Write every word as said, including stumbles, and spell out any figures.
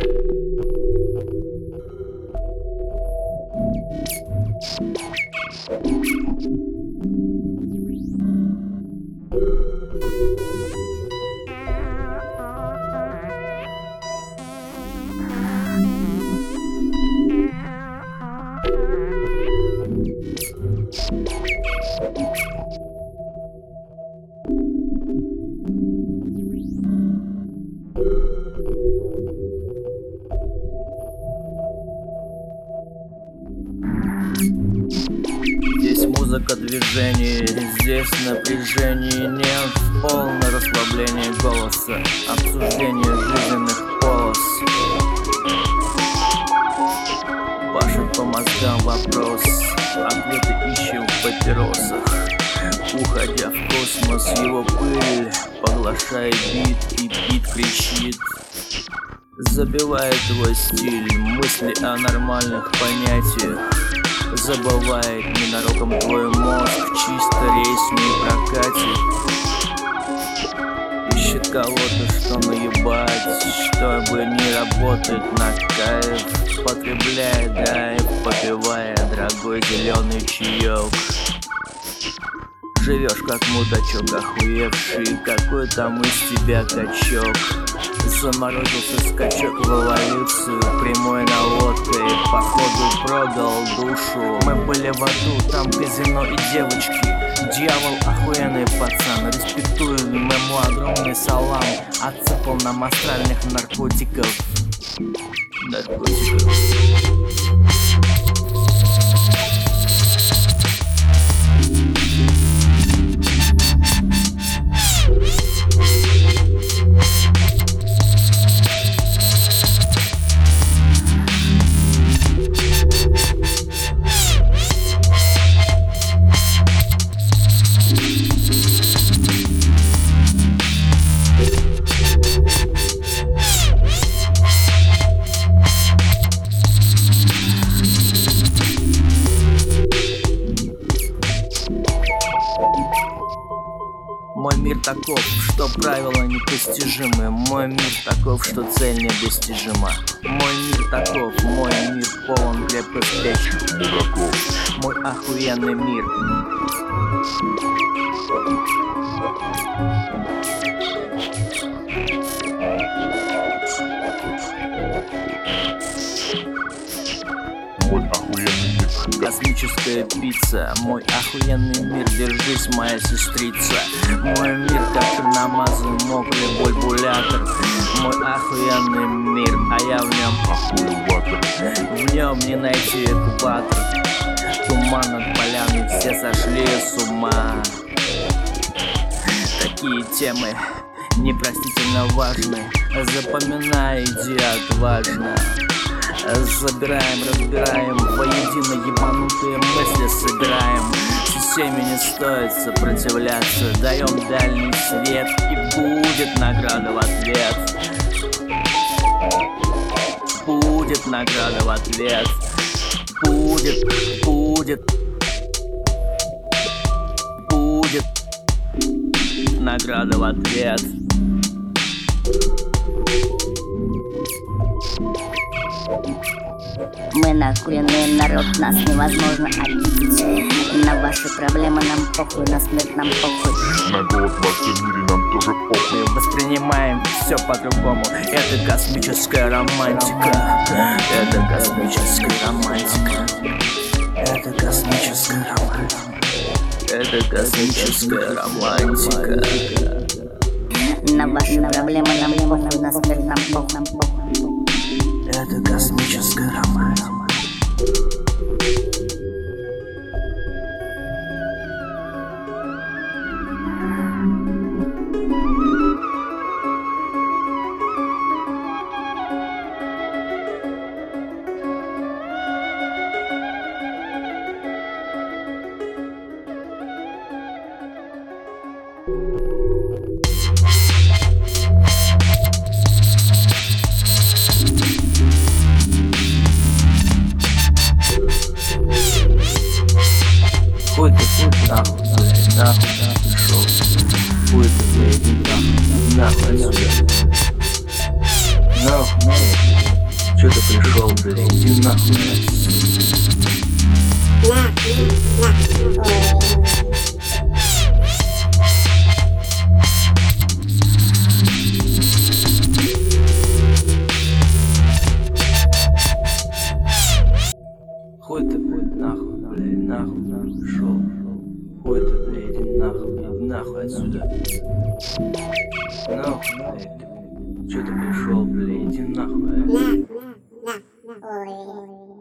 Здесь музыка движений, здесь напряжение нет, полное расслабление голоса, обсуждение жизненных полос. Пашет по мозгам вопрос, ответы ищем в папиросах. Уходя в космос, его пыль поглощает бит, и бит кричит. Забивает твой стиль, мысли о нормальных понятиях. Забывает ненароком твой мозг, чисто рейс не прокатит. Ищет кого-то, что наебать, чтобы не работать на кайф. Потребляя драйв, попивая дорогой зеленый чаек. Живешь как мудачок охуевший, какой там из тебя качок. Заморозился скачок в эволюцию, прямой наводкой, походу продал душу. Мы были в аду, там казино и девочки. Дьявол охуенный пацан, респектую ему огромный салам. Отсыпал нам астральных наркотиков. Наркотиков. Мой мир таков, что правила непостижимы. Мой мир таков, что цель недостижима. Мой мир таков, мой мир полон крепких дураков. Мой охуенный мир. Мой охуенный мир. Космическая пицца. Мой охуенный мир, держись, моя сестрица. Мой мир, как намазан мокрый бульбулятор. Мой охуенный мир, а я в нем охуеватор. В нем не найти экватор. Туман над полями, все сошли с ума. Такие темы непростительно важны. Запоминай, иди отважно. Забираем, разбираем, воедино ебанутые мысли сыграем. Системе не стоит сопротивляться. Даем дальний свет, и будет награда в ответ. Будет награда в ответ. Будет, будет. Будет награда в ответ. Мы нахуенный народ, нас невозможно обидеть. На ваши проблемы нам похуй, на смерть нам похуй. На голод во всем мире нам тоже похуй. Мы воспринимаем все по-другому. Это космическая романтика. Это космическая романтика. Это космическая романтика. Это космическая романтика. На ваши проблемы нам похуй, на смерть нам похуй. Это космическая романтика. Хуй ты, хуй ты, нахуй, блядь, нахуй, нахуй, пришел. Хуй ты, блядь, нахуй, нахуй, нахуй, нахуй, нахуй. Чё ты пришел, блядь, иди нахуй. Хуй ты, блядь, нахуй, блядь, нахуй, нахуй, шел. Хуй ты, блядь, иди нахуй, иди нахуй отсюда. Нахуй, блядь. Чё ты пришел, блядь, иди нахуй, блядь. Ой.